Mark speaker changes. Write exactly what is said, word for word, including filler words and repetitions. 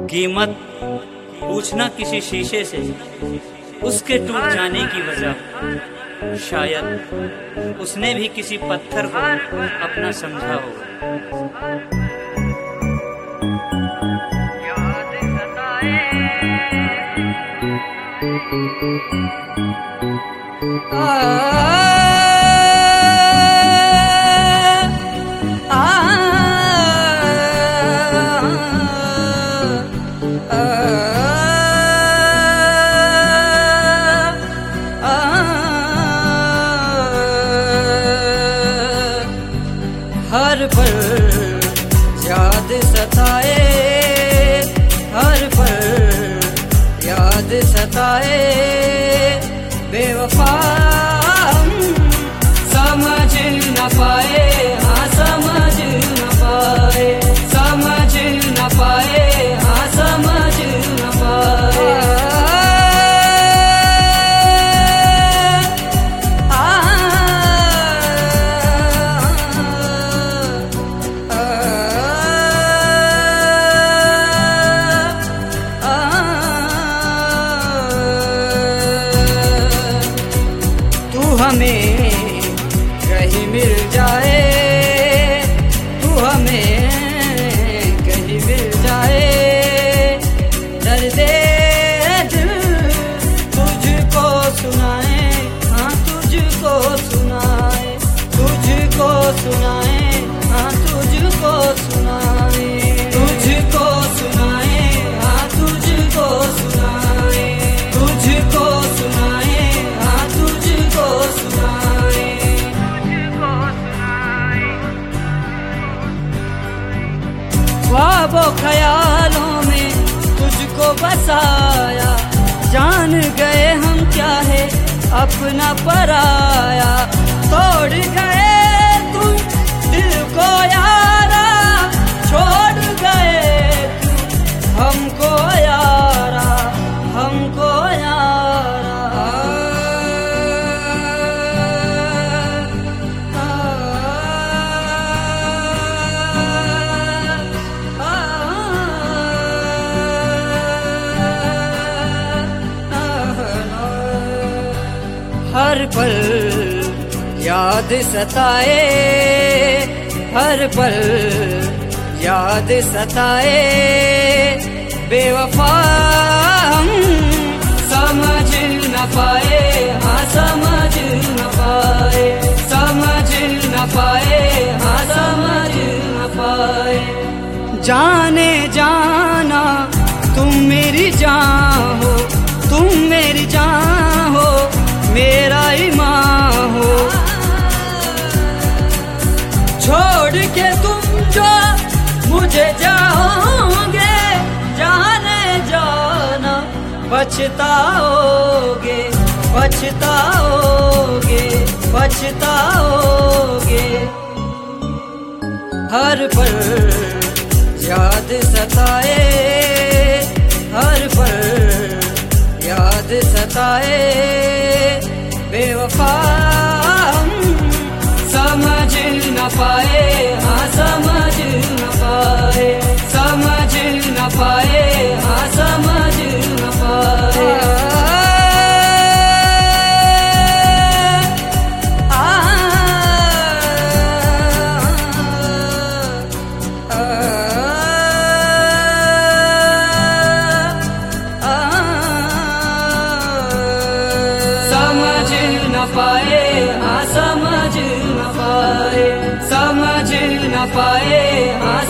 Speaker 1: कीमत पूछना किसी शीशे से उसके टूट जाने की वजह, शायद उसने भी किसी पत्थर को अपना समझा होगा।
Speaker 2: हर पल याद सताए, हर पल याद सताए, बेवफा समझ न पाए, हाँ समझ न पाए, समझ न पाए, हाँ समझ न पाए। हमें कहीं मिल जाए, तू हमें कहीं मिल जाए, दर्दे दिल तुझको सुनाए, हाँ तुझको सुनाए, तुझको सुनाए, हाँ तुझको सुनाए, तुझको सुनाए, हाँ तुझको सुनाए, तुझको सुनाए, हाँ तुझको सुनाए, तुझको सुनाए। ख्वाबों ख्यालों में तुझको बसाया, जान गए हम क्या है अपना पराया, तोड़ गए तुम दिल को यारा, छोड़ गए तुम हमको यारा, हमको यारा। हर पल याद सताए, हर पल याद सताए, बेवफा हम समझ न पाए, हाँ समझ न पाए, समझ न पाए, हाँ समझ न पाए। जाने जाना तुम मेरी जान हो, तुम मेरी जान हो, मेरा ईमान हो, छोड़ के तुम जो मुझे जाओगे, जाने जाना पछताओगे, पछताओगे, पछताओगे। हर पल याद सताए, हर पल याद सताए, बेवफा समझ न पाए, हाँ समझ न पाए, समझ न पाए, हाँ समझ न पाए। पाए, हाँ समझ न पाए, समझ न पाए, हाँ